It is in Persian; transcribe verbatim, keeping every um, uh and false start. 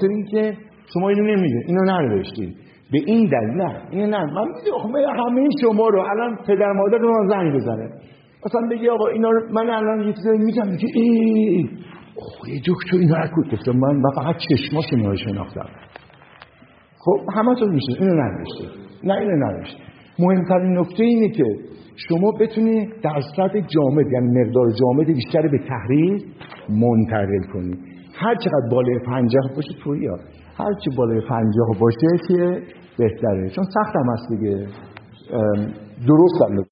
خاطر اینکه شما اینو نمیدونید، اینو ننوشتید، به این دلیل. نه اینو نه، من میدونم همه شما رو الان پدر مادر رو من زنگ بزنه مثلا بگی آقا اینا رو من الان یه چیزی میگم میگه ای اوه یه دکتر اینا رو گفتم، من فقط چشماش اینا رو شناختم. خب همتون میشه اینو ننوشتید، نه اینو ننوشتید. مهمترین نکته اینه که شما بتونید درصد جامد، یعنی مقدار جامد بیشتری به تحریر منتقل کنید. هر چقدر بالای پنجاه باشه تویی، هر چی بالای پنجاه باشه که بهتره، چون سخت هم هست دیگه. درست هم